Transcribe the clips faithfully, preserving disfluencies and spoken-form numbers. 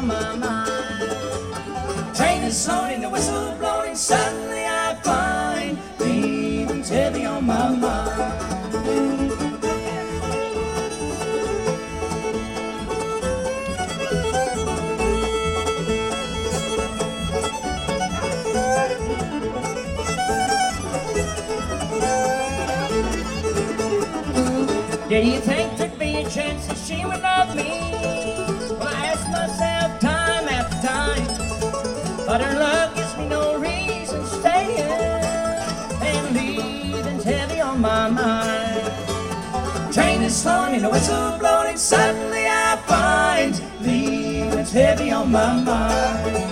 on my mind. Train is slowing, the whistle blowing, suddenly I find leaving's heavy on my mind. Did you think there'd be a chance that she would love me? Well, I asked myself time after time, but her love gives me no reason staying, and leaving's heavy on my mind. Train is slowing and the whistle blowing, suddenly I find leaving's heavy on my mind.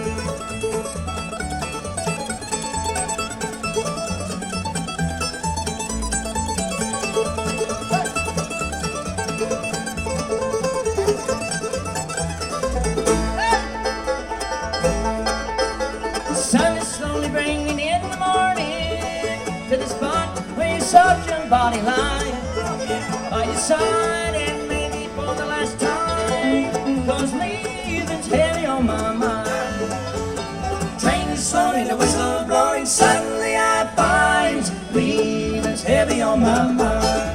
Sun is slowly bringing in the morning to the spot where you saw your body lying by your side, and maybe for the last time, 'cause leaving's heavy on my mind. Train is slowing, the whistle blowing, suddenly I find leaving's heavy on my mind.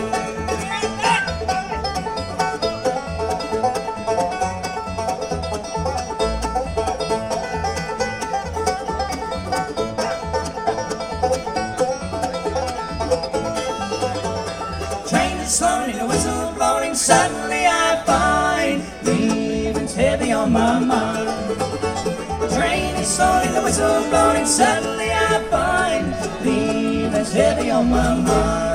Slowly, the whistle blowing, suddenly I find leaving's heavy on my mind. The train is slowly, the whistle blowing, suddenly I find leaving's heavy on my mind.